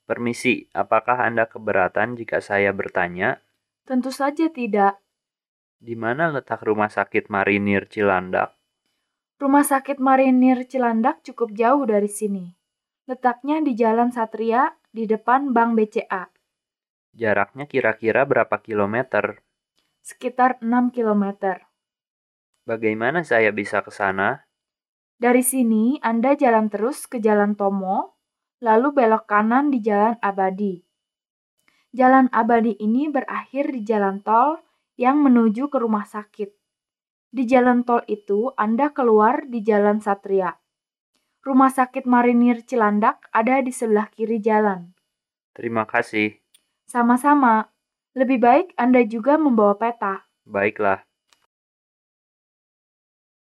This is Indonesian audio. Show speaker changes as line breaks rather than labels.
Permisi, apakah Anda keberatan jika saya bertanya,
Tentu saja tidak.
di mana letak Rumah Sakit Marinir Cilandak?
Rumah Sakit Marinir Cilandak cukup jauh dari sini. Letaknya di Jalan Satria, di depan Bank BCA.
Jaraknya kira-kira berapa kilometer?
Sekitar 6 kilometer.
Bagaimana saya bisa ke sana?
Dari sini, Anda jalan terus ke Jalan Tomo, lalu belok kanan di Jalan Abadi. Jalan Abadi ini berakhir di jalan tol yang menuju ke rumah sakit. Di jalan tol itu, Anda keluar di Jalan Satria. Rumah Sakit Marinir Cilandak ada di sebelah kiri jalan.
Terima kasih.
Sama-sama, lebih baik Anda juga membawa peta.
Baiklah.